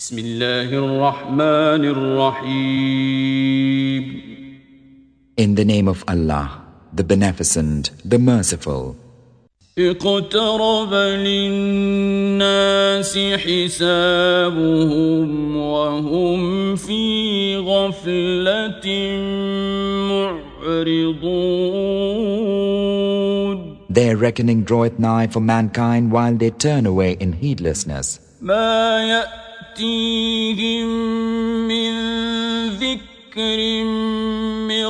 بسم الله الرحمن الرحيم. In the name of Allah, the Beneficent, the Merciful. اقترب للناس حسابهم وهم في غفلة معرضون. Their reckoning draweth nigh for mankind while they turn away in heedlessness. ما يأتيهم من ذكر من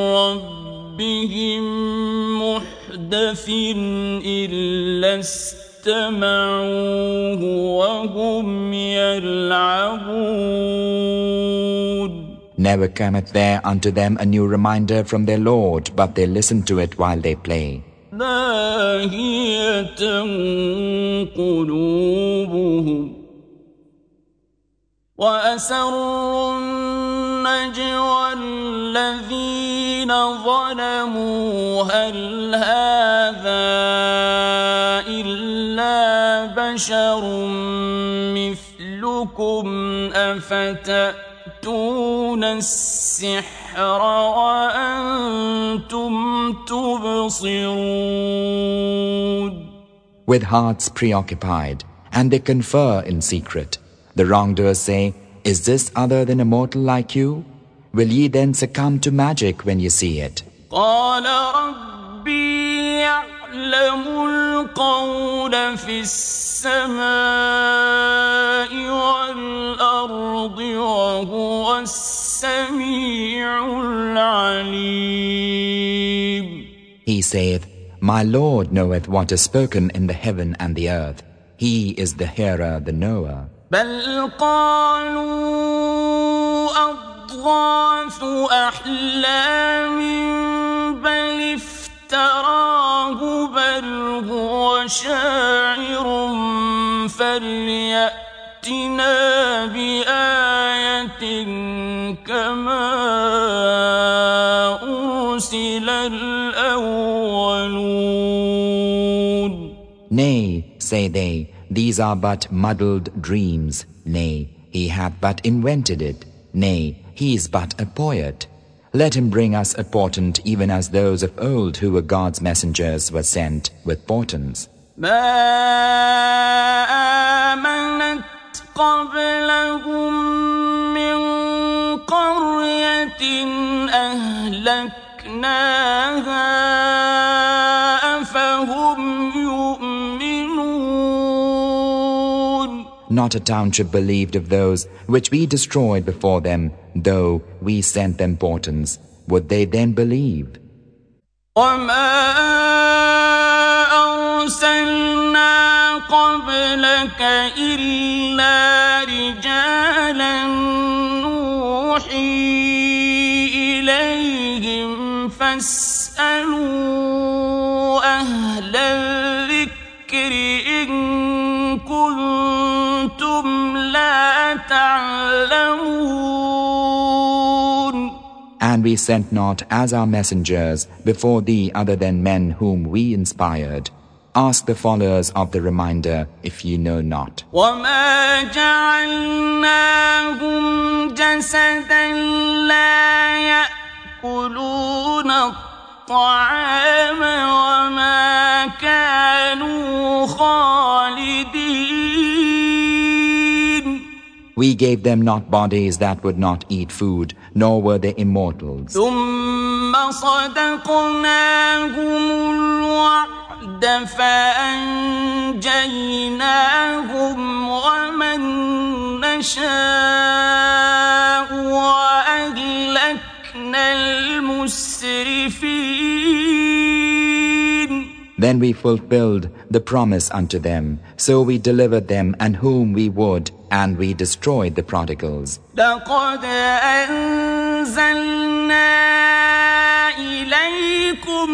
ربهم محدث إلا استمعوه وهم يلعبون. Never cometh there unto them a new reminder from their Lord, but they listen to it while they play. لاهية قلوبهم وأسروا النجوى الذين ظلموا هل هذا إلا بشر مثلكم أفتأتون السحر وأنتم تبصرون. With hearts preoccupied, and they confer in secret. The wrongdoers say, Is this other than a mortal like you? Will ye then succumb to magic when you see it? قال ربي يعلم القول في السماء والأرض وهو السميع العليم. He saith, My Lord knoweth what is spoken in the heaven and the earth. He is the hearer, the knower. بل قالوا أضغاث أحلام بل افتراه بل هو شاعر فليأتنا بآية كما أرسل الأولون. Nay, say they, these are but muddled dreams. Nay, he hath but invented it. Nay, he is but a poet. Let him bring us a portent even as those of old who were God's messengers were sent with portents. ما آمنت قبلهم من قرية أهلكناها أفهم يؤمنون. Not a township believed of those which we destroyed before them, though we sent them portents. Would they then believe? وما أرسلنا قبلك إلا رجالا نوحي إليهم فاسألوا أهل الذكر إن كنتم لا تعلمون. And we sent not as our messengers before thee other than men whom we inspired. Ask the followers of the reminder if ye know not. وما جعلناهم جسدا لا يأكلون الطعام وما كانوا خالدين. We gave them not bodies that would not eat food, nor were they immortals. ثم صدقناهم الوعد فأنجيناهم ومن نشاء وأهلكنا المسرفين. Then we fulfilled the promise unto them, so we delivered them and whom we would, and we destroyed the prodigals. لقد أنزلنا إليكم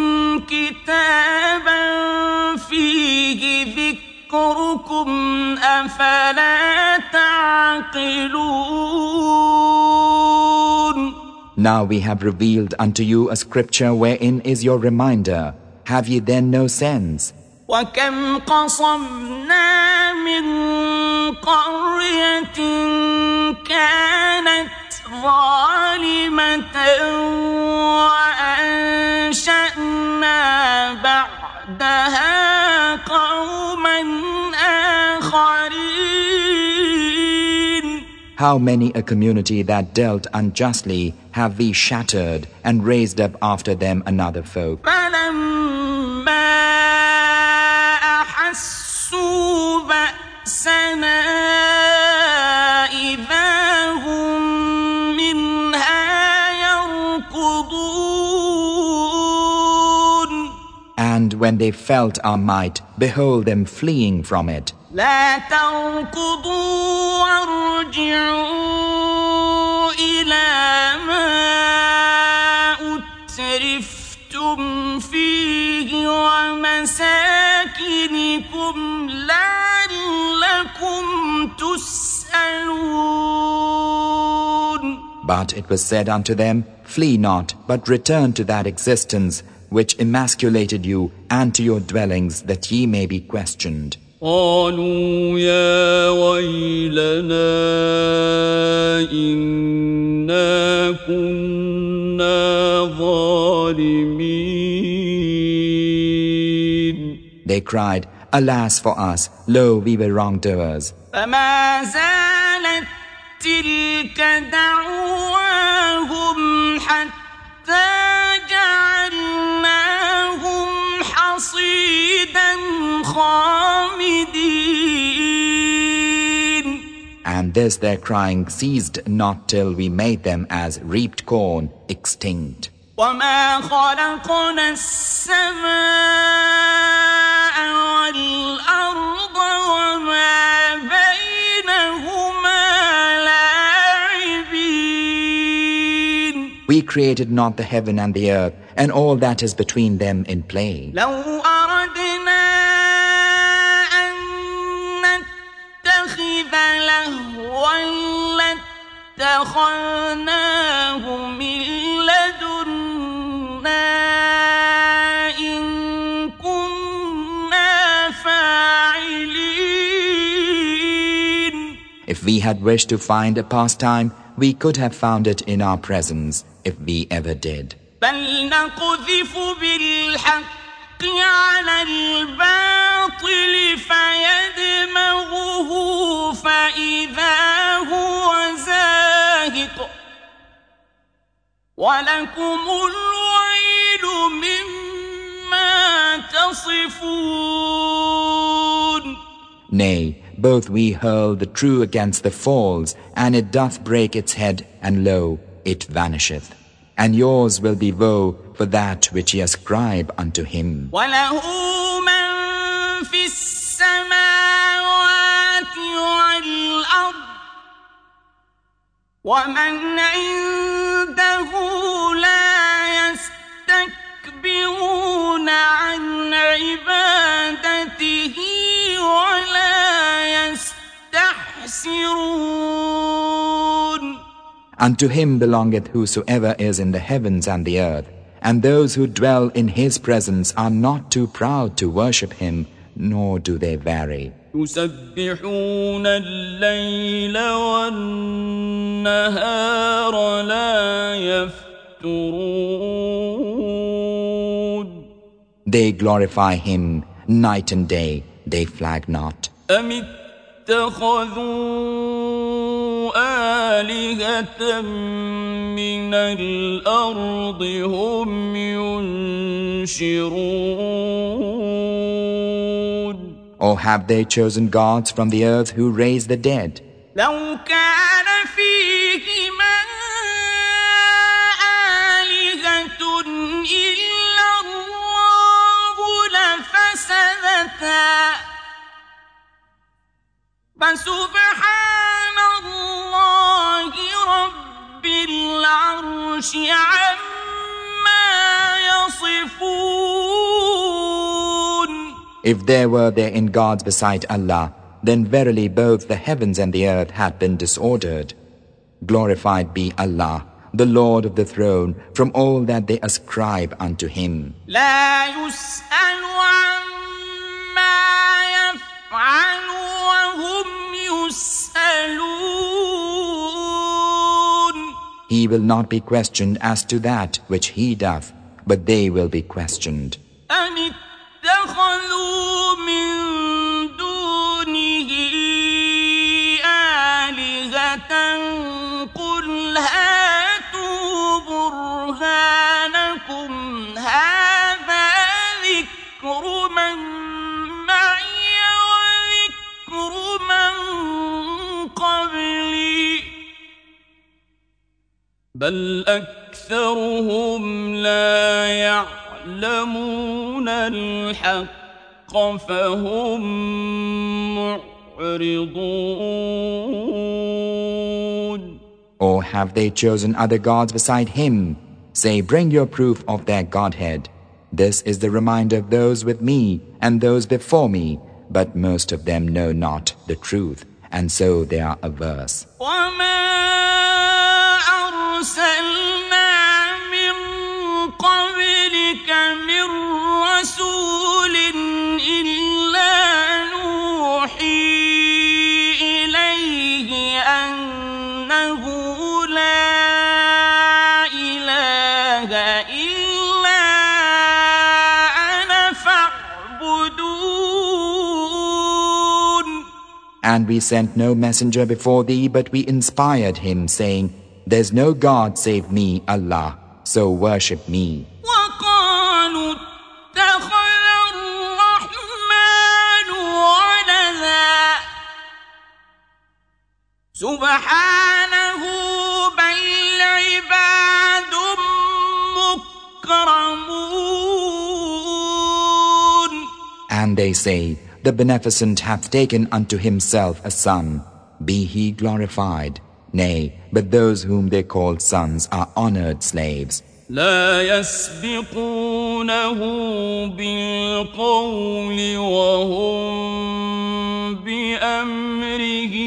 كتابا فيه ذكركم أفلا تعقلون. Now we have revealed unto you a scripture wherein is your reminder. Have ye then no sense? وكم قصمنا من قرية How many a community that dealt unjustly have we shattered and raised up after them another folk. فلما أحسوا بأسنا إذا هم منها يركضون. And when they felt our might, behold them fleeing from it. لا تركضوا وارجعوا إلى ما أترفتم فيه ومساكنكم لعلكم تسألون. But it was said unto them, Flee not, but return to that existence which emasculated you, and to your dwellings, that ye may be questioned. قالوا يا ويلنا إنا كنا ظالمين. They cried, Alas for us, lo, we were wrongdoers. فما زالت تلك دعواهم حتى جعلناهم حصيدا خامدين. And this their crying ceased not till we made them as reaped corn, extinct. وما خلقنا السماء والأرض وما بينهما لاعبين. We created not the heaven and the earth, and all that is between them in play. لو أردنا أن نتخذ لهوا لاتخذناه من لدنا إن كنا فاعلين. If we had wished to find a pastime, we could have found it in our presence, if we ever did. بل نقذف بالحق على الباطل فيدمغه فإذا هو زاهق ولكم الويل مما تصفون. Nay, both we hurl the true against the false, and it doth break its head, and lo, it vanisheth. And yours will be woe for that which ye ascribe unto him. وله من في السماوات والأرض ومن عنده لا يستكبرون عن عبادته ولا يستحسرون. Unto him belongeth whosoever is in the heavens and the earth, and those who dwell in his presence are not too proud to worship him, nor do they vary. يسبحون الليل والنهار لا يفترون. They glorify him night and day, they flag not. أم اتخذوا آلهة من الأرض هم ينشرون. Or have they chosen gods from the earth who raise the dead? لو كان فيهما آلهة إلا الله لفسدتا فسبحان الله رب العرش عما يصفون. If there were therein gods beside Allah, then verily both the heavens and the earth had been disordered. Glorified be Allah, the Lord of the throne, from all that they ascribe unto him. لا يسأل عما يفعل وهم يسألون. He will not be questioned as to that which he doth, but they will be questioned. أم اتخذوا من دونه آلهة بل أكثرهم لا يعلمون الحق فهم معرضون. Or have they chosen other gods beside him? Say, bring your proof of their Godhead. This is the reminder of those with me and those before me, but most of them know not the truth, and so they are averse. And we sent no messenger before thee, but we inspired him, saying, There's no God save me, Allah, so worship me. And they say, The Beneficent hath taken unto himself a son. Be he glorified. Nay, but those whom they call sons are honored slaves. لا يسبقونه بالقول وهم بأمره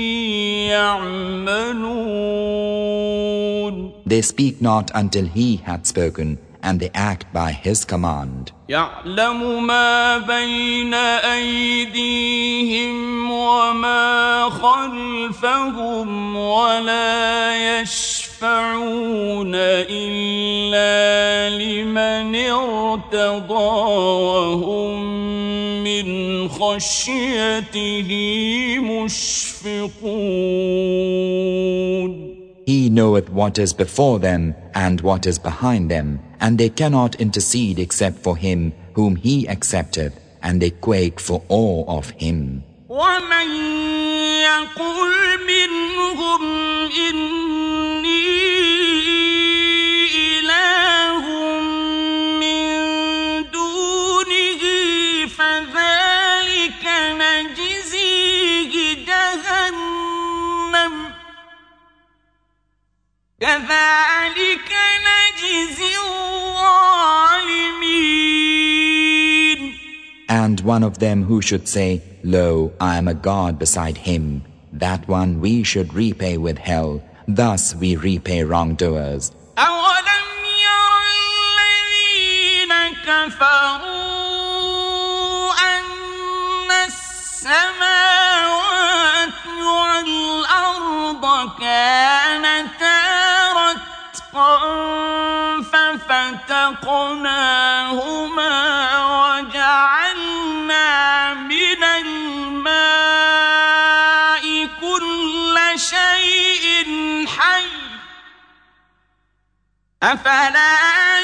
يعملون. They speak not until he hath spoken, and they act by his command. يعلم ما بين أيديهم وما خلفهم ولا يشفعون إلا لمن ارتضى وهم من خشيته مشفقون. He knoweth what is before them and what is behind them, and they cannot intercede except for him whom he accepteth, and they quake for awe of him. وَمَن يَقُلْ مِنْهُمْ إِنِّي إِلَٰهٌ مِّن دُونِهِ فَذَلِكَ نَجْزِيهِ جَهَنَّمَ كَذَلِكَ نَجْزِي الظَّالِمِينَ. And one of them who should say, Lo, I am a God beside him, that one we should repay with hell. Thus we repay wrongdoers. أَوَلَمْ يَرَ الَّذِينَ كَفَرُوا أَنَّ السَّمَاوَاتِ وَالْأَرْضَ كَانَتَا رَتْقًا فَفَتَقْنَاهُمَا وَجَعَلْنَا مِنَ الْمَاءِ كُلَّ شَيْءٍ حَيٍّ أَفَلَا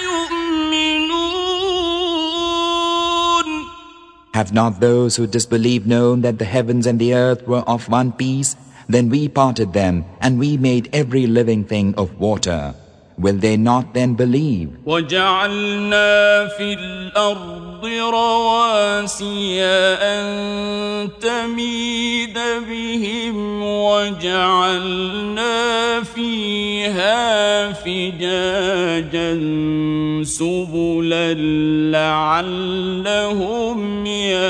يُؤْمِنُونَ. Have not those who disbelieve known that the heavens and the earth were of one piece? Then we parted them, and we made every living thing of water. Will they not then believe? وَجَعَلْنَا فِي الْأَرْضِ رَوَاسِيَ أَن تَمِيدَ بِهِمْ وَجَعَلْنَا فِيهَا فِجَاجًا سُبُلًا لَعَلَّهُمْ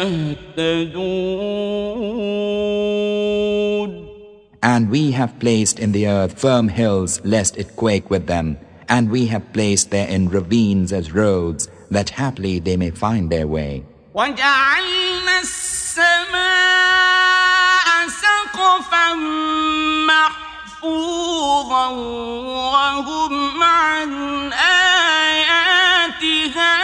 يَهْتَدُونَ. And we have placed in the earth firm hills, lest it quake with them. And we have placed therein ravines as roads, that haply they may find their way. وَجَعَلْنَا السَّمَاءَ سَقْفًا مَحْفُوظًا وَهُمْ عَنْ آيَاتِهَا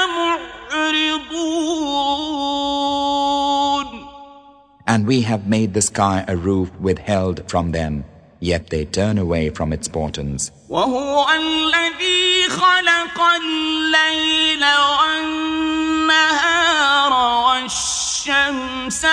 مُعْرِضُونَ. And we have made the sky a roof withheld from them, yet they turn away from its portents. وَهُوَ الَّذِي خَلَقَ اللَّيْلَ وَالنَّهَارَ وَالشَّمْسَ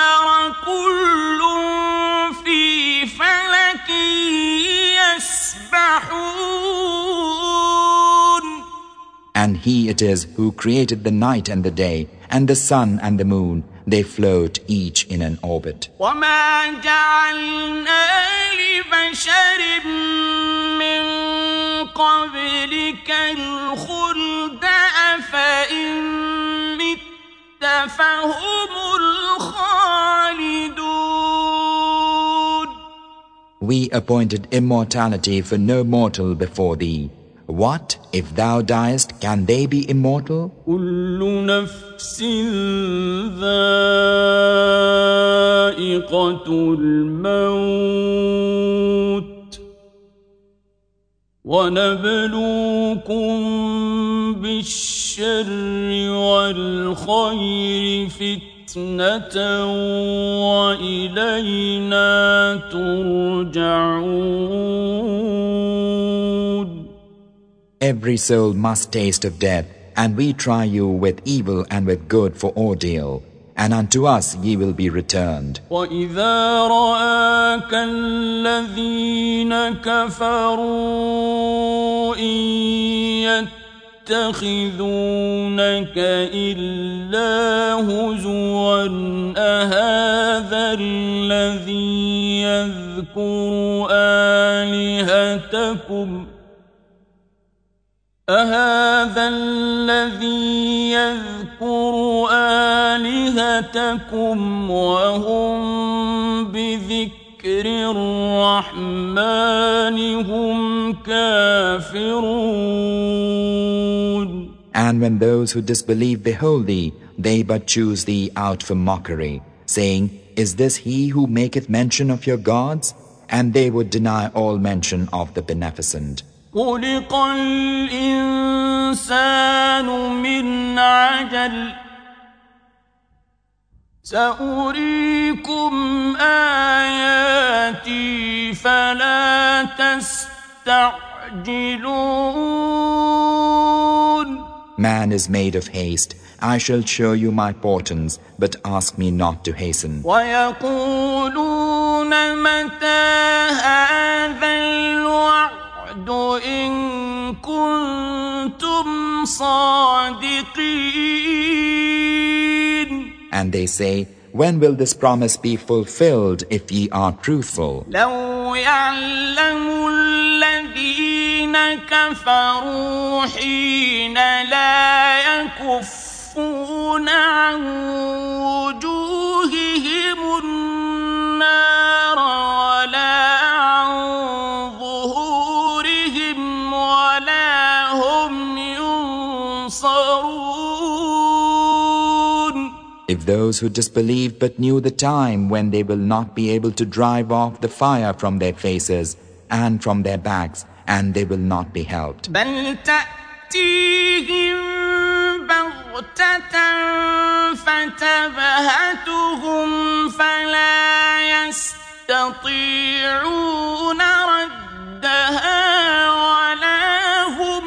وَالْقَمَرَ كُلٌّ فِي فَلَكٍ يَسْبَحُونَ. يسبحون. And He it is who created the night and the day, and the sun and the moon. They float each in an orbit. وما جعلنا لبشر من قبلك الخلد أفإن مت فهم الخالدون. We appointed immortality for no mortal before thee. What, if thou diest, can they be immortal? كل نفس ذائقة الموت ونبلوكم بالشر والخير فتنة وإلينا ترجعون. Every soul must taste of death, and we try you with evil and with good for ordeal, and unto us ye will be returned. وَإِذَا رَآكَ الَّذِينَ كَفَرُوا إِن يَتَّخِذُونَكَ إِلَّا هُزُوًا أَهَذَا الَّذِي يَذْكُرُ آلهتكم وهم بذكر الرحمن هم كافرون. And when those who disbelieve behold thee, they but choose thee out for mockery, saying, Is this he who maketh mention of your gods? And they would deny all mention of the Beneficent. خلق الإنسان من عجل سأريكم آياتي فلا تستعجلون. Man is made of haste. I shall show you my portents, but ask me not to hasten. ويقولون متى هذا الوعد إن كنتم صادقين. And they say, When will this promise be fulfilled if ye are truthful? لو يعلم الذين كفروا حين لا يكفون عن وجوههم النار ولا عن ظهورهم ولا هم ينصرون. If those who disbelieve but knew the time when they will not be able to drive off the fire from their faces and from their backs, and they will not be helped. بل تأتيهم بغتة فتبهتهم فلا يستطيعون ردها ولا هم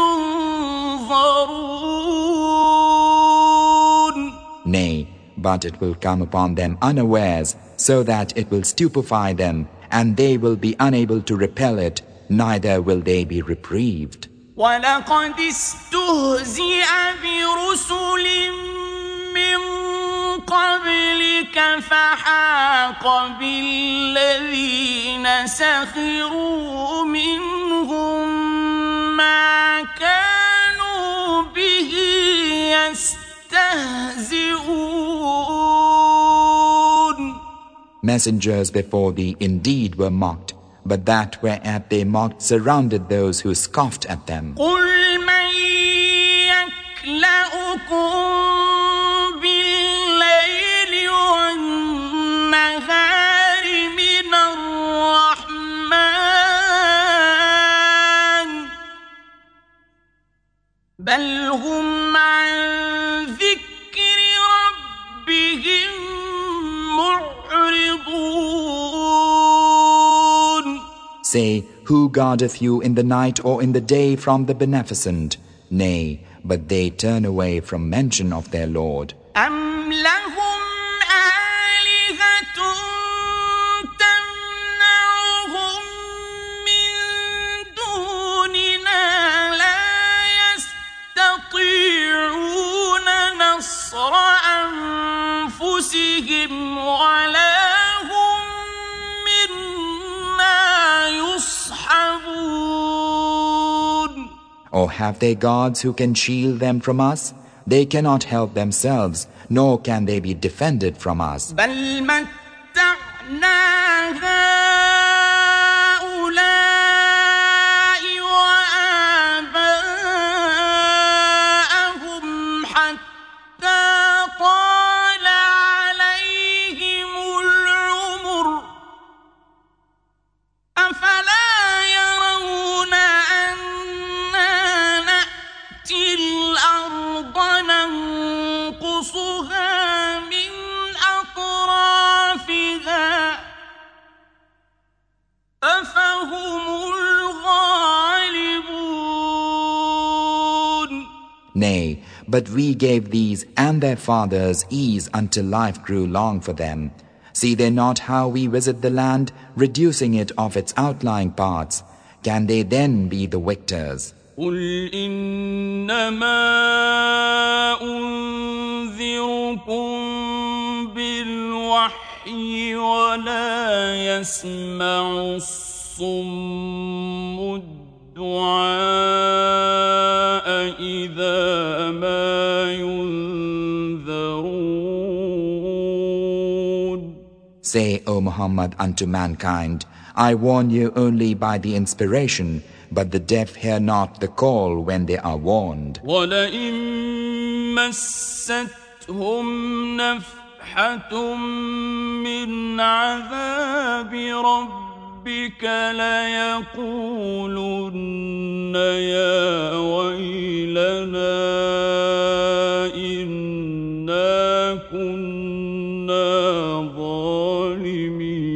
ينظرون. Nay, but it will come upon them unawares, so that it will stupefy them, and they will be unable to repel it, neither will they be reprieved. وَلَقَدِ اسْتُهْزِئَ بِرُسُلٍ مِّن قَبْلِكَ فَحَاقَ بِالَّذِينَ سَخِرُوا مِنْهُم مَّا كَانُوا بِهِ يَسْتَهْزِئُونَ. Messengers before thee indeed were mocked, but that whereat they mocked surrounded those who scoffed at them. قُلْ مَن يَكْلَؤُكُم بِاللَّيْلِ وَالنَّهَارِ مِنَ الرَّحْمَٰنِ بَلْ هُمْ عَن ذِكْرِ رَبِّهِم مُّعْرِضُونَ. Say, Who guardeth you in the night or in the day from the Beneficent? Nay, but they turn away from mention of their Lord. أَمْ لَهُمْ آلِهَةٌ تَمْنَعُهُم مِّن يحجبون Or have they gods who can shield them from us? They cannot help themselves, nor can they be defended from us. بل متعنا هؤلاء وآباءهم حتى طال عليهم العمر أفلا يرون أنا نأتي الأرض ننقصها من أطرافها أفهم الغالبون. Nay, but we gave these and their fathers ease until life grew long for them. See they not how we visit the land, reducing it of its outlying parts? Can they then be the victors? قل إنما أنذركم بالوحي ولا يسمع الصم الدعاء إذا ما ينذرون. Say, O Muhammad, unto mankind, I warn you only by the inspiration, but the deaf hear not the call when they are warned. وَلَئِن مَّسَّتْهُمْ نَفْحَةٌ مِّنْ عَذَابِ رَبِّكَ لَيَقُولُنَّ يَا وَيْلَنَا إِنَّا كُنَّا ظَالِمِينَ.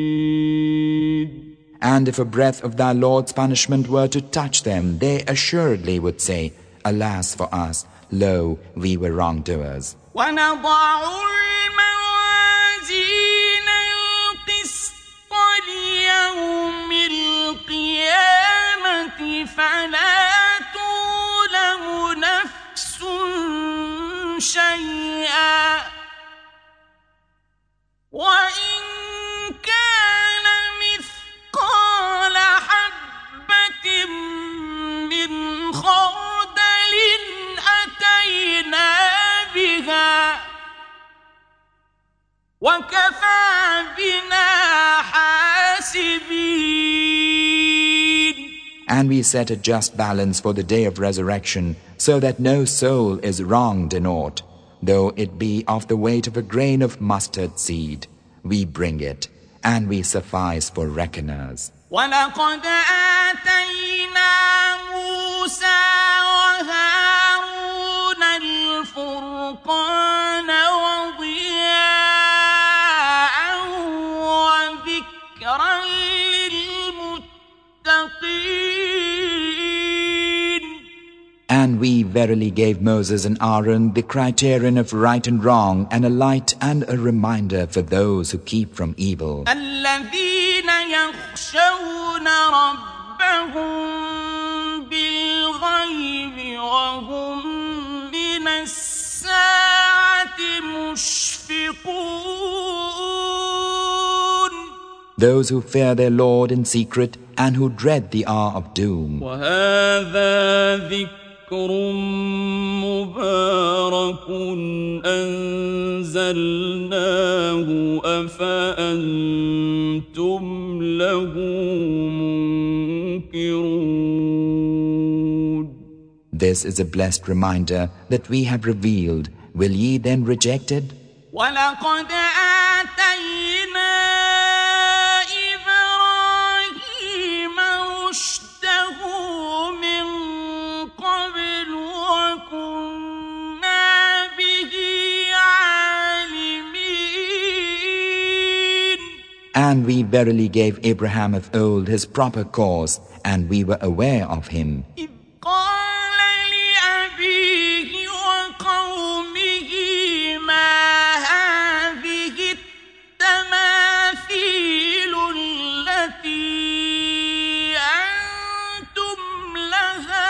And if a breath of thy Lord's punishment were to touch them, they assuredly would say, Alas for us, lo, we were wrongdoers. وَنَضَعُ الْمَوَازِينَ الْقِسْطَ لِيَوْمِ الْقِيَامَةِ فَلَا تُظْلَمُ نَفْسٌ شَيْئًا وَإِنْ كَانَ مثقال حبة من خردل أتينا بها وكفى بنا حاسبين. And we set a just balance for the day of resurrection, so that no soul is wronged in aught, though it be of the weight of a grain of mustard seed. We bring it, and we suffice for reckoners. وَلَقَدْ آتَيْنَا مُوسَى وَهَارُونَ الْفُرْقَانَ وَضِيَاءً وَذِكْرًا لِلْمُتَّقِينَ. And we verily gave Moses and Aaron the criterion of right and wrong, and a light and a reminder for those who keep from evil. الذين يخشون ربهم بالغيب وهم من الساعة مشفقون. Those who fear their Lord in secret and who dread the hour of doom. وهذا ذكر مبارك أنزلناه أفأنتم له منكرون. This is a blessed reminder that we have revealed. Will ye then reject it? وَلَقَدْ آتَيْنَا إِبْرَاهِيمَ رُشْدَهُ مِنْ قَبْلُ وَكُنَّا بِهِ عَالِمِينَ. And we verily gave Abraham of old his proper course, and we were aware of him. إِذْ قَالَ لِأَبِيهِ وَقَوْمِهِ مَا هَٰذِهِ التَّمَاثِيلُ الَّتِي أَنتُمْ لَهَا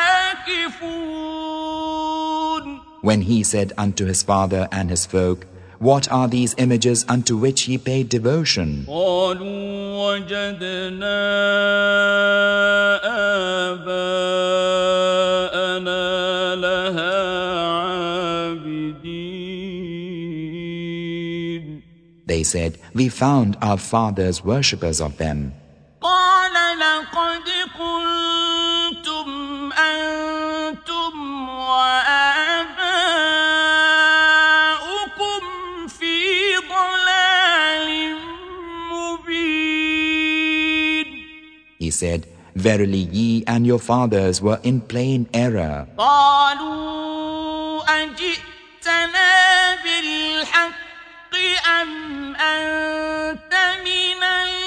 عَاكِفُونَ. When he said unto his father and his folk, What are these images unto which ye pay devotion? قالوا وجدنا آباءنا لها عابدين. They said, we found our fathers worshippers of them. قال لقد كنتم أنتم وآباؤكم في ضلال مبين. He said, verily ye and your fathers were in plain error. قالوا أجئتنا بالحق أم أنت من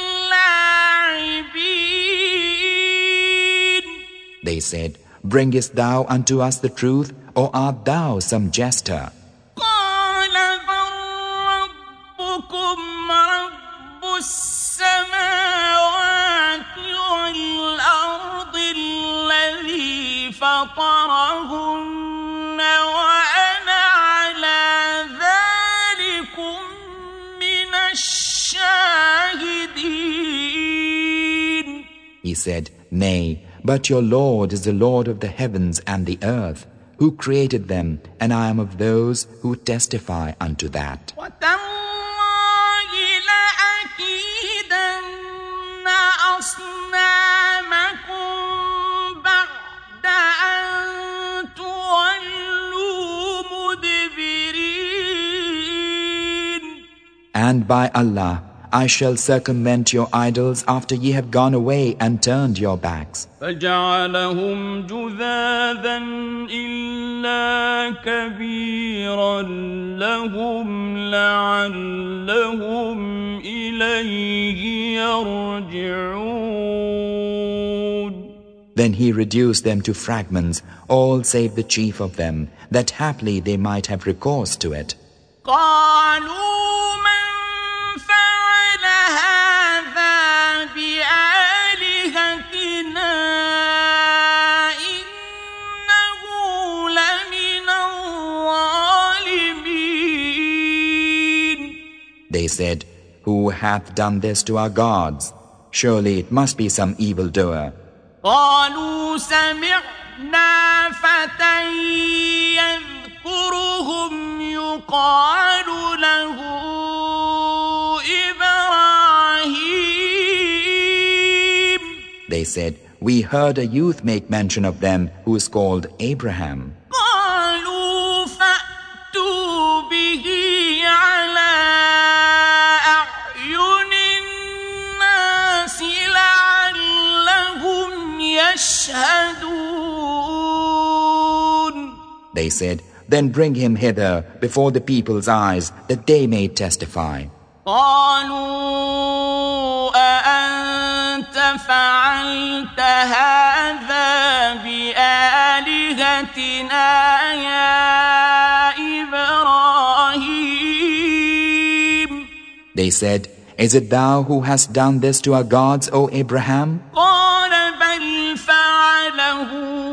اللاعبين. They said, bringest thou unto us the truth, or art thou some jester? قال بل ربكم رب السماوات والأرض الذي فطرهن وأنا على ذلكم من الشاهدين. He said, nay, but your Lord is the Lord of the heavens and the earth, who created them, and I am of those who testify unto that. وتالله لأكيدن أصنامكم بعد أن تولوا مدبرين. And by Allah, I shall circumvent your idols after ye have gone away and turned your backs. فجعلهم جذاذا إلا كبيرا لهم لعلهم إليه يرجعون. Then he reduced them to fragments, all save the chief of them, that haply they might have recourse to it. قالوا من فعل هذا بآلهتنا إنه لمن الظالمين. They said, who hath done this to our gods? Surely it must be some evildoer. قالوا سمعنا فتى يذكرهم يقال له إبراهيم. They said, we heard a youth make mention of them who is called Abraham. قالوا فأتوا به على أعين الناس لعلهم يشهدون. They said, then bring him hither before the people's eyes, that they may testify. قالوا أأنت فعلت هذا بآلهتنا يا إبراهيم. They said, is it thou who hast done this to our gods, O Abraham? قال بل فعله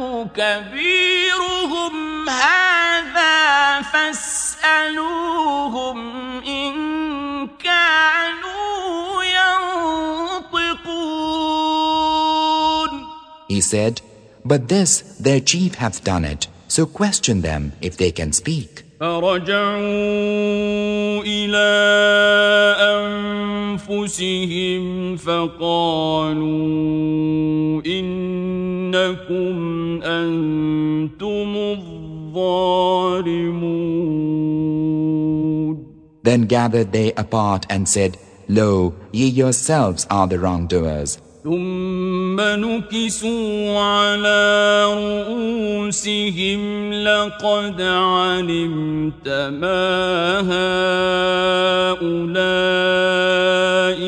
كبيرهم هذا فاسألوهم إن كانوا ينطقون. He said, but this their chief hath done it, so question them if they can speak. فرجعوا إلى أنفسهم فقالوا إنكم أنتم الظالمون. Then gathered they apart and said, lo, ye yourselves are the wrongdoers. ثم نكسوا على رؤوسهم لقد علمت ما هؤلاء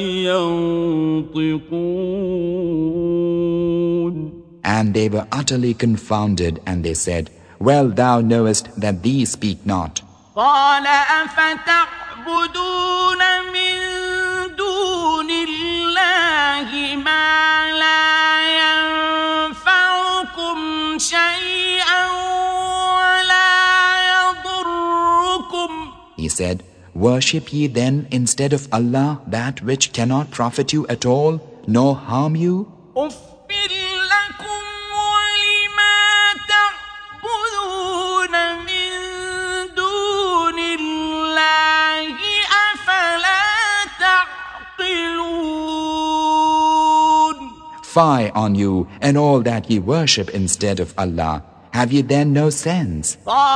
ينطقون. And they were utterly confounded, and they said, well, thou knowest that these speak not. قال أفتعبدون من دون الله ما لا ينفعكم شيئا ولا يضركم. He said, Worship ye then instead of Allah that which cannot profit you at all, nor harm you? Fie on you and all that ye worship instead of Allah. Have ye then no sense?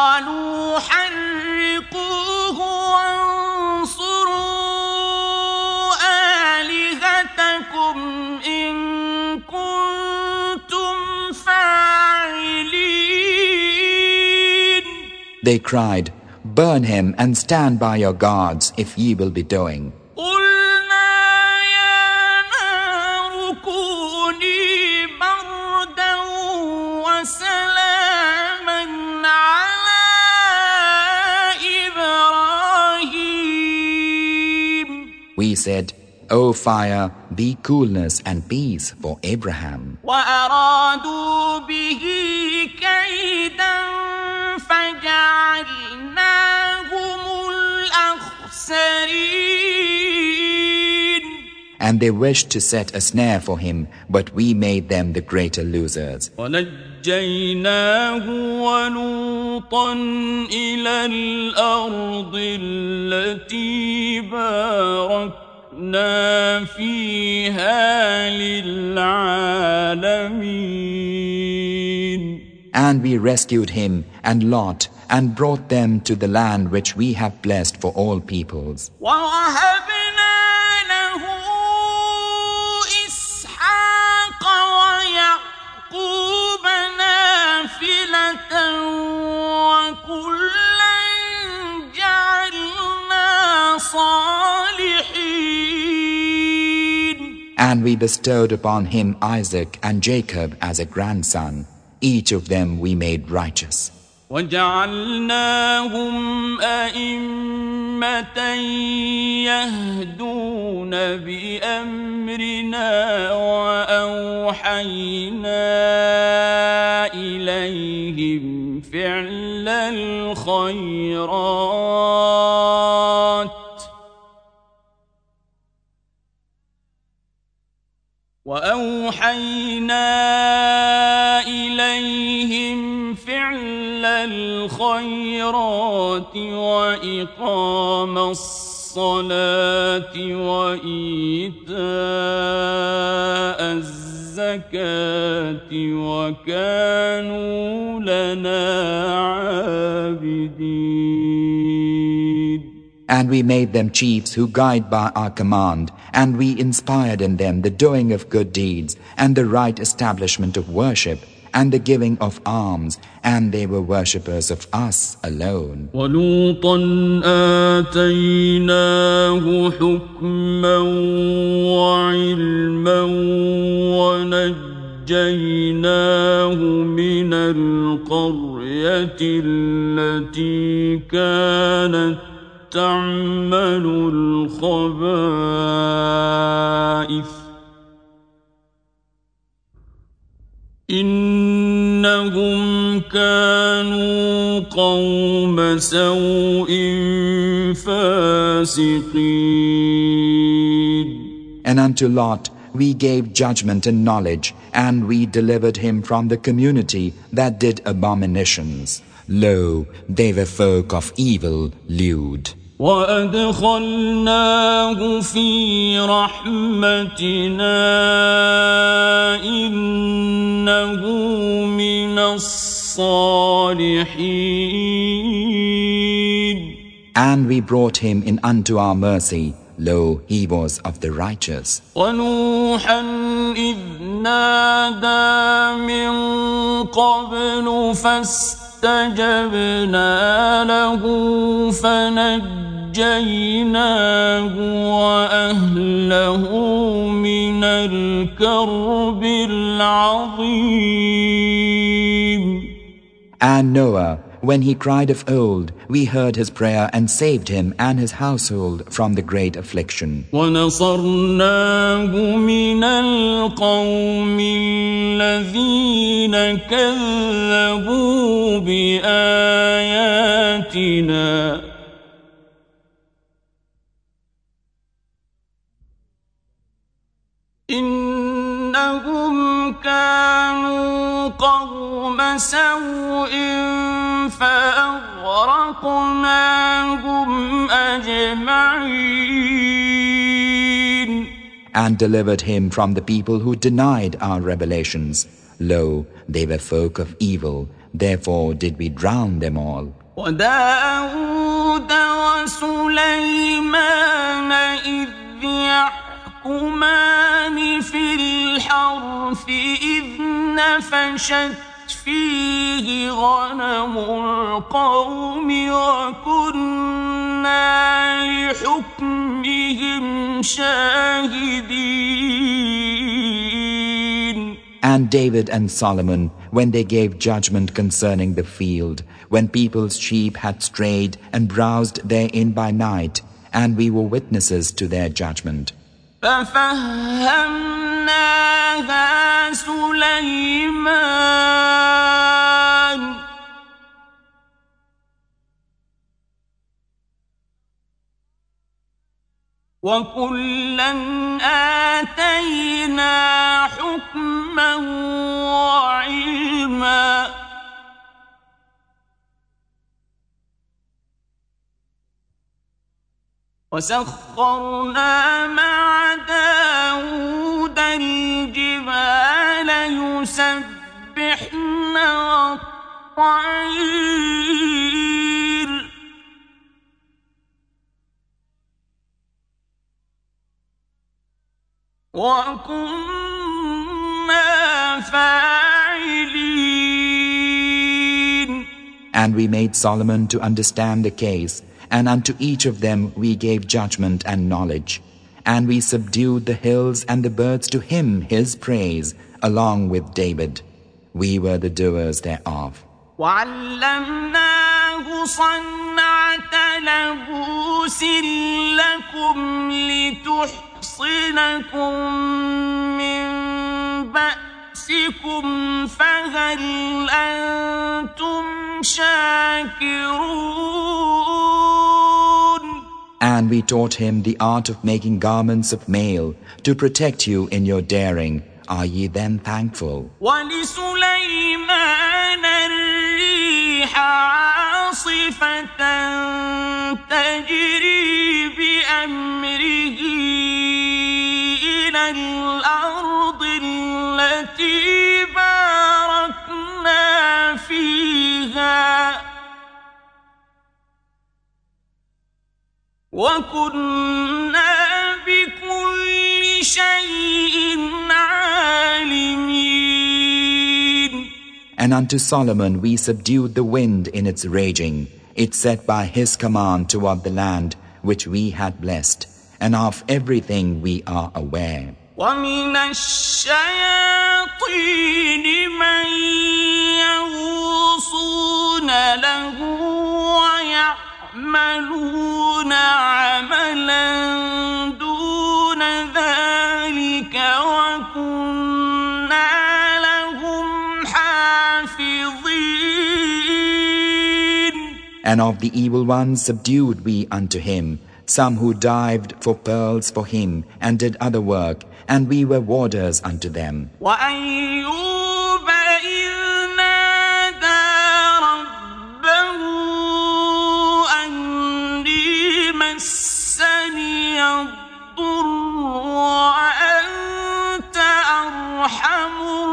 They cried, burn him and stand by your gods if ye will be doing. We said, O fire, be coolness and peace for Abraham. And they wished to set a snare for him, but we made them the greater losers. ونجيناه ولوطا إلى الأرض التي باركنا فيها للعالمين. And we rescued him and Lot and brought them to the land which we have blessed for all peoples. And we bestowed upon him Isaac and Jacob as a grandson. Each of them we made righteous. وَجَعَلْنَاهُمْ أَئِمَّةً يَهْدُونَ بِأَمْرِنَا وَأَوْحَيْنَا إِلَيْهِمْ فِعْلَ الْخَيْرَاتِ وإقام الصلاة وإيتاء الزكاة وكانوا لنا عابدين. And we made them chiefs who guide by our command, and we inspired in them the doing of good deeds, and the right establishment of worship, and the giving of alms, and they were worshippers of us alone. وَلُوطًا آتَيْنَاهُ حُكْمًا وَعِلْمًا وَنَجَّيْنَاهُ مِنَ الْقَرْيَةِ الَّتِي كَانَتْ تعمل الخبائث إنهم كانوا قوم سوء فاسقين. And unto Lot we gave judgment and knowledge, and we delivered him from the community that did abominations. Lo, they were folk of evil, lewd. وَأَدْخَلْنَاهُ فِي رَحْمَتِنَا إِنَّهُ مِنَ الصَّالِحِينَ. And we brought him in unto our mercy. Lo, he was of the righteous. وَنُوحًا إِذْ نَادَى مِن قَبْلُ فَاسْتَجَبْنَا لَهُ فَنَجَّيْنَاهُ وَأَهْلَهُ مِنَ الْكَرْبِ الْعَظِيمِ. And Noah, when he cried of old, we heard his prayer and saved him and his household from the great affliction. وَنَصَرْنَاهُ مِنَ الْقَوْمِ الَّذِينَ كَذَّبُوا بِآيَاتِنَا إنهم كانوا قوم سوء فأغرقناهم أجمعين. And delivered him from the people who denied our revelations. Lo, they were folk of evil, therefore did we drown them all. وداود وسليمان إذ يحكمان في الحرث إذ نفشت فيه غنم القوم وكنا لحكمهم شاهدين. And David and Solomon, when they gave judgment concerning the field, when people's sheep had strayed and browsed therein by night, and we were witnesses to their judgment. فَفَهَّمْنَاهَا سُلَيْمَانَ وَكُلًّا آتَيْنَا حُكْمًا وَعِلْمًا وَسَخَّرْنَا مَعَ دَاوُودَ الْجِبَالَ يُسَبِّحْنَ وَالطَّيْرَ وَكُنَّا فَاعِلِينَ. And we made Solomon to understand the case, and unto each of them we gave judgment and knowledge. And we subdued the hills and the birds to him his praise, along with David. We were the doers thereof. وَعَلَّمْنَاهُ صَنْعَةَ لَبُوسٍ لَكُمْ لِتُحْصِنَكُم مِّن بَأْسِكُمْ فَهَلْ أَنتُمْ شَاكِرُونَ. And we taught him the art of making garments of mail to protect you in your daring. Are ye then thankful? وَلِسُلَيْمَانَ الرِّيحَ عَاصِفَةً تَجْرِي بِأَمْرِهِ إِلَى الْأَرْضِ الَّتِي بَارَكْنَا فِيهَا وَكُنَّا بِكُلِّ شَيْءٍ عَالِمِينَ. And unto Solomon we subdued the wind in its raging. It set by his command toward the land which we had blessed, and of everything we are aware. وَمِنَ الشَّيَاطِينِ مَن يَغُوصُونَ لَهُ وَيَعْمَلُونَ عَمَلًا دُونَ ذَلِكَ وَكُنَّا لَهُمْ حَافِظِينَ. And of the evil ones subdued we unto him, some who dived for pearls for him and did other work, and we were warders unto them. وَأَيُّوبَ إِذْ نَادَى رَبَّهُ أَنِّي مَسَّنِيَ الضُّرُّ وَأَنْتَ أَرْحَمُ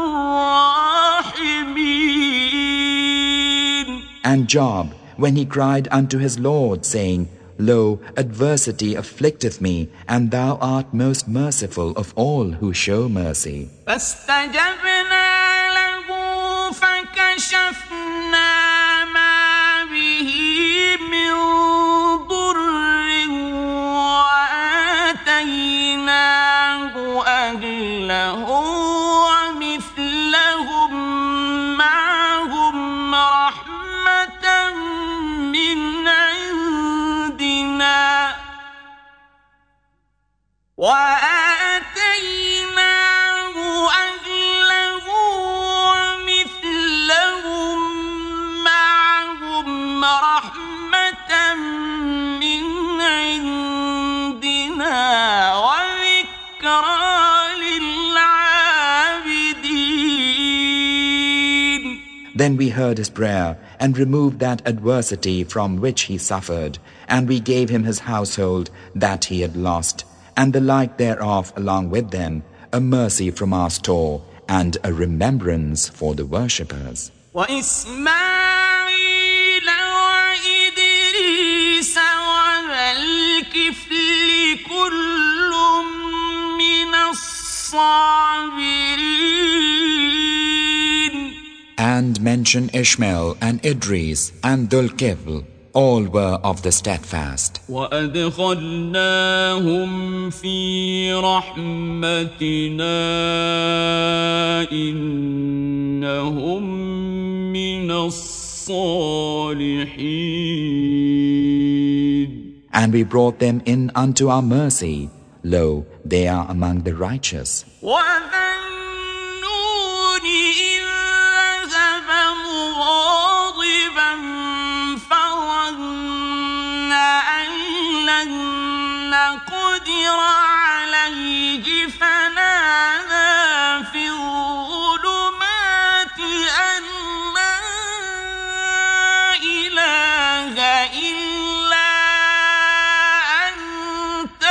الرَّاحِمِينَ. And Job, when he cried unto his Lord, saying, Lo, adversity afflicteth me, and thou art most merciful of all who show mercy. فَاسْتَجَبْنَا لَهُ فَكَشَفْنَا مَا بِهِ مِن ضُرٍّ وَآتَيْنَاهُ أَهْلَهُ وَمِثْلَهُم مَّعَهُمْ رَحْمَةً مِّنْ عِندِنَا وَآتَيْنَاهُ أَهْلَهُ وَمِثْلَهُم Then we heard his prayer and removed that adversity from which he suffered, and we gave him his household that he had lost, and the like thereof along with them, a mercy from our store, and a remembrance for the worshippers. وإسماعيل وإدريس وذا الكفل كل من الصابرين. And mention Ishmael and Idris and Dhul-Kifl, all were of the steadfast. وأدخلناهم في رحمتنا إنهم من الصالحين. And we brought them in unto our mercy. Lo, they are among the righteous. وذنون إذ ذهب مغاضبا فظن أن لن نقدر عليه فنادى في الظلمات أن لا إله إلا أنت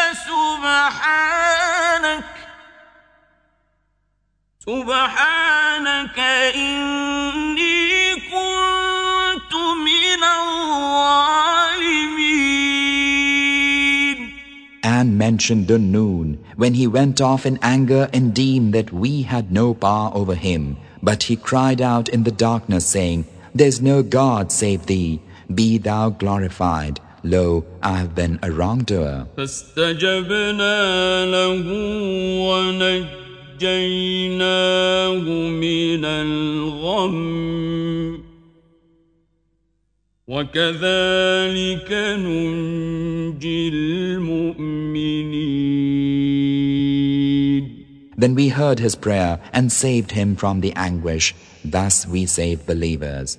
سبحانك إني كنت من الظالمين. And mention Dhun-Nun, when he went off in anger and deemed that we had no power over him. But he cried out in the darkness, saying, There's no God save thee. Be thou glorified. Lo, I have been a wrongdoer. فاستجبنا له ونجيناه من الغم وكذلك ننجي المؤمنين. Then we heard his prayer and saved him from the anguish. Thus we save believers.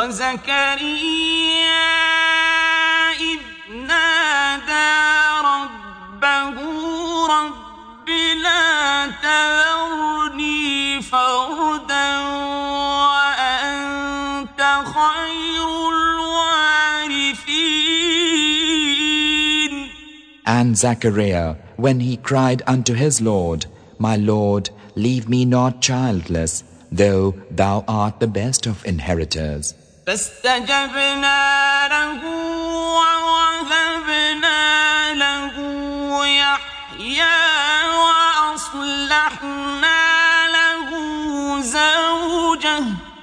وزكريا إذ نادى ربه رب لا تذرني فردا وأنت خير الوارثين. And Zachariah, when he cried unto his Lord, My Lord, leave me not childless, though thou art the best of inheritors. فاستجبنا له ووهبنا له يحيى وأصلحنا له زوجه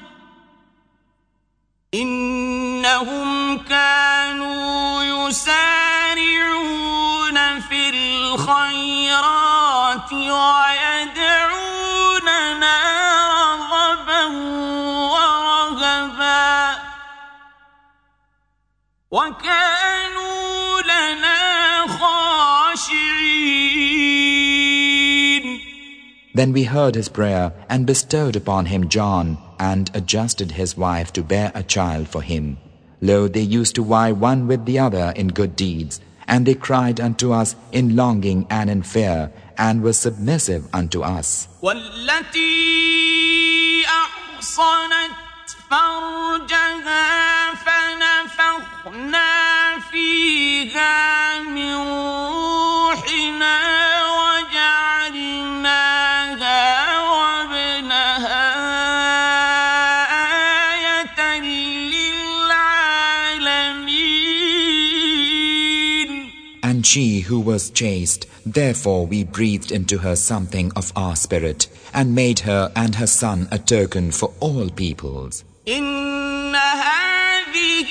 إنهم كانوا يسارعون في الخيرات ويدعوننا رغبا ورهبا وكانوا لنا خاشعين. Then we heard his prayer and bestowed upon him John and adjusted his wife to bear a child for him. Lo, they used to vie one with the other in good deeds, and they cried unto us in longing and in fear, and were submissive unto us. والتي أحصنت فرجها فنفخنا فيها من روحنا وجعلناها وابنها آية للعالمين. And she who was chaste, therefore we breathed into her something of our spirit, and made her and her son a token for all peoples. إن هذه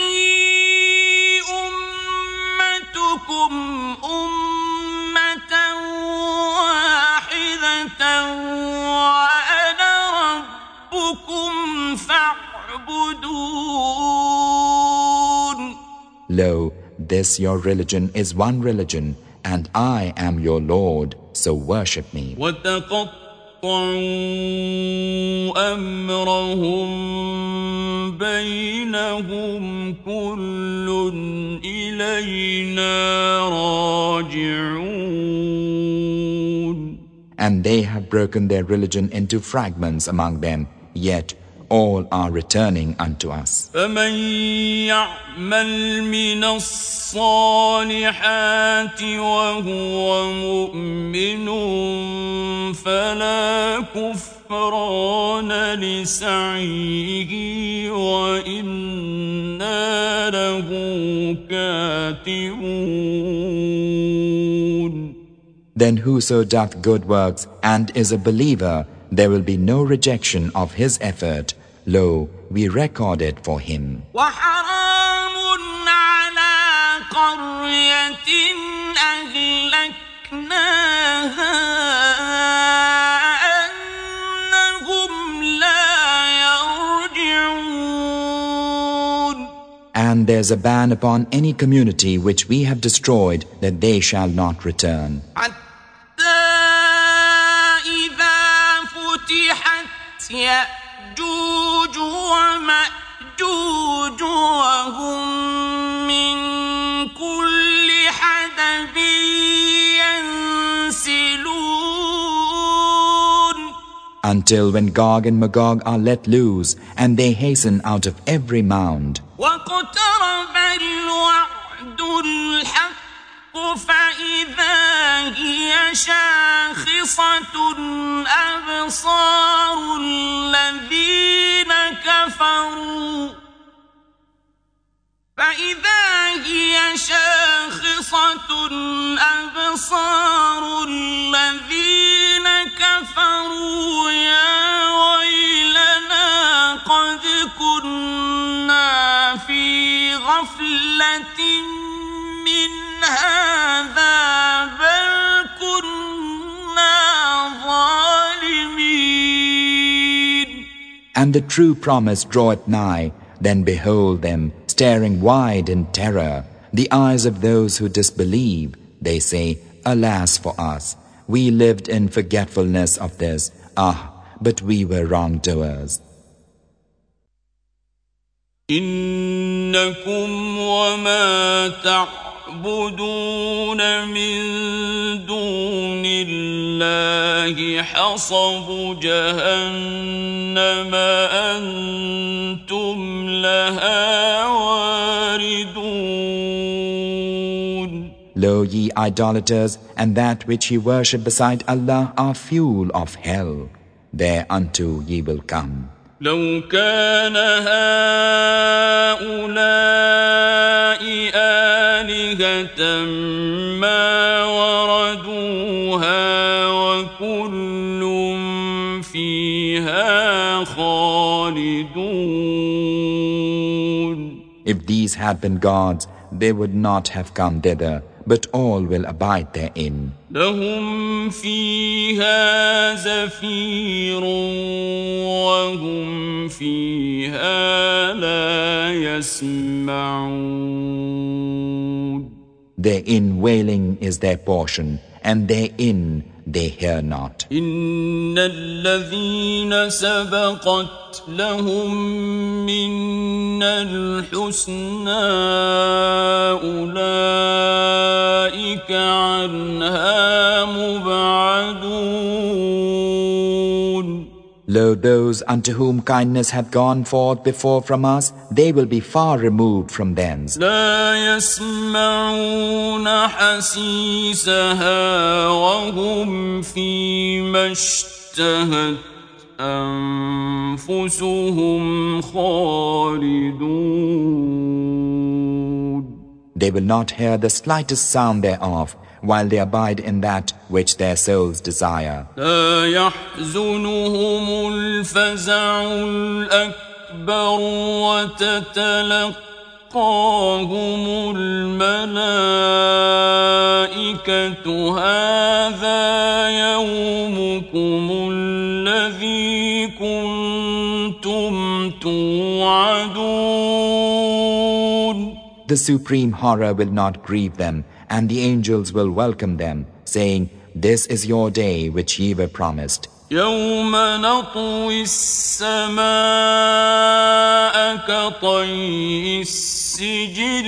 أمتكم أمة واحدة وأنا ربكم فاعبدون. Lo, this your religion is one religion, and I am your Lord, so worship me. أمرهم بينهم كل إلينا راجعون. And they have broken their religion into fragments among them, yet all are returning unto us. فمن يعمل من الصالحات وهو مؤمن فلا كفران لسعيه وإنا له كاتبون. Then whoso doth good works and is a believer, there will be no rejection of his effort. Lo, we record it for him. وحرام على قرية أهلكناها أنهم لا يرجعون. And there's a ban upon any community which we have destroyed, that they shall not return. يأجوج ومأجوج وهم من كل حدب ينسلون. Until when Gog and Magog are let loose, and they hasten out of every mound. واقترب الوعد الحق فإذا هي شاخصة أبصار الذين كفروا يا ويلنا قد كنا في غفلة من هذا بل كنا ظالمين. And the true promise draweth nigh, then behold them, staring wide in terror, the eyes of those who disbelieve. They say, Alas for us! We lived in forgetfulness of this. But we were wrongdoers. إنكم وما تعبدون من دون الله حصب جهنم أنتم لها واردون. Lo, ye idolaters, and that which ye worship beside Allah are fuel of hell. Thereunto ye will come. لو كان هؤلاء آلهة ما وردوها وكل فيها خالدون. If these had been gods, they would not have come thither, but all will abide therein. لهم فيها زفير وهم فيها لا يسمعون. Therein wailing is their portion, and therein they hear not. إن الذين سبقت لهم منا الحسنى أولئك عنها مبعدون. Lo, those unto whom kindness hath gone forth before from us, they will be far removed from thence. لا يسمعون حسيسها وهم فيما اشتهت أنفسهم خالدون. They will not hear the slightest sound thereof, while they abide in that which their souls desire. لا يحزنهم الفزع الأكبر وتتلقاهم الملائكة هذا يومكم الذي كنتم توعدون. The supreme horror will not grieve them, and the angels will welcome them, saying, This is your day which ye were promised. يوم نطوي السماء كطي السجل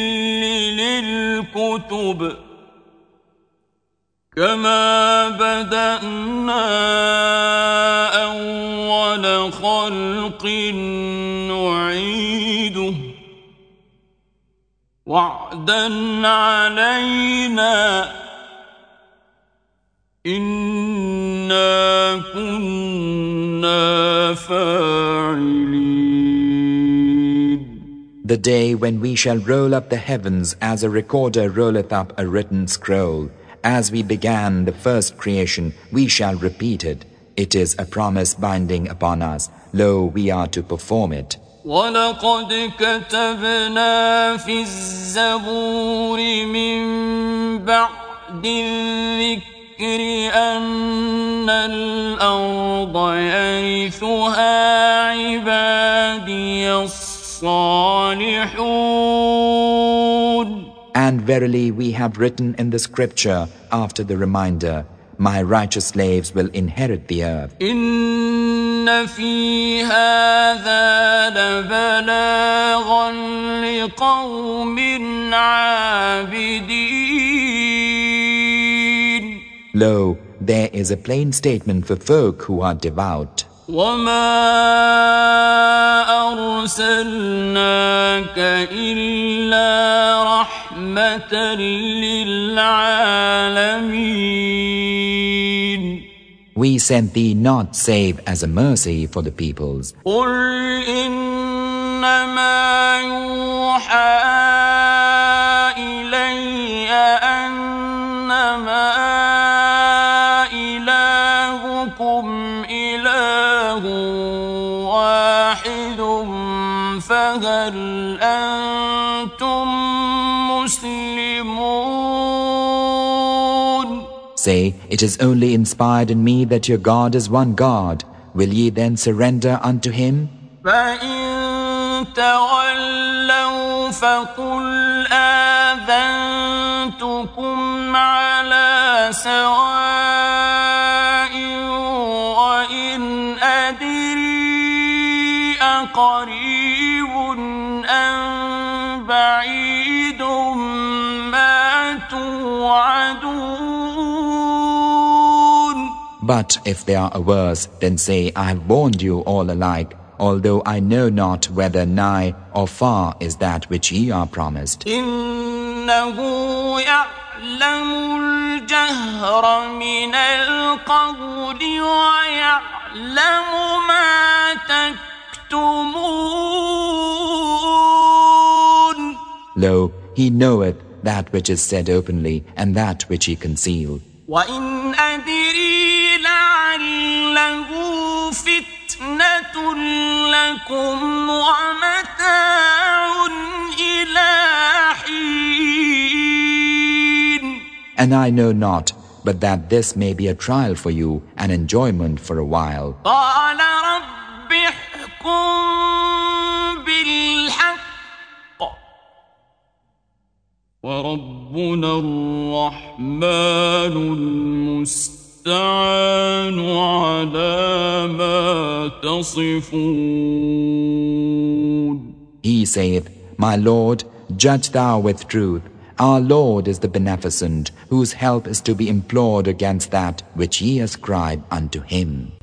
للكتب كما بدأنا أول خلق خلق نعيده وعدا علينا إنا كنا فاعلين. The day when we shall roll up the heavens as a recorder rolleth up a written scroll. As we began the first creation, we shall repeat it. It is a promise binding upon us. Lo, we are to perform it. وَلَقَدْ كَتَبْنَا فِي الزَّبُورِ مِن بَعْدِ الذِّكْرِ أَنَّ الْأَرْضَ يَرِثُهَا عِبَادِيَ الصَّالِحُونَ. And verily we have written in the scripture after the reminder, my righteous slaves will inherit the earth. إِنَّ فِي هَذَا لَبَلَاغًا لِقَوْمٍ عَابِدِينَ. Lo, there is a plain statement for folk who are devout. وَمَا أَرْسَلْنَاكَ إِلَّا رَحْمَةً لِلْعَالَمِينَ. We sent thee not save as a mercy for the peoples. قُلْ إِنَّمَا يُوحَى إِلَيَّ أَنَّمَا إِلَٰهُكُمْ إِلَٰهٌ وَاحِدٌ فَهَلْ أَنْتُمْ مُسْلِمُونَ. Say, it is only inspired in me that your God is one God. Will ye then surrender unto him? فَإِن تَوَلَّوْا فَقُلْ آذَنْتُكُمْ عَلَىٰ سَوَاءٍ وَإِنْ أَدْرِي أَقَرِيبٌ أَمْ بَعِيدٌ مَا تُوعَدُونَ. But if they are averse, then say, I have warned you all alike, although I know not whether nigh or far is that which ye are promised. إِنَّهُ يَعْلَمُ الْجَهْرَ مِنَ الْقَوْلِ وَيَعْلَمُ مَا تَكْتُمُونَ. Lo, he knoweth that which is said openly and that which ye conceal. وَإِنْ أَدْرِي لَعَلَّهُ فِتْنَةٌ لَكُمْ وَمَتَاعٌ إِلَىٰ حِينٍ. And I know not, but that this may be a trial for you, an enjoyment for a while. قَالَ رَبِّ احْكُم بِالْحَقِّ وَرَبُّنَا الرَّحْمَنُ الْمُسْتَعَانُ عَلَىٰ مَا تَصِفُونَ. He saith, my Lord, judge thou with truth. Our Lord is the Beneficent, whose help is to be implored against that which ye ascribe unto him.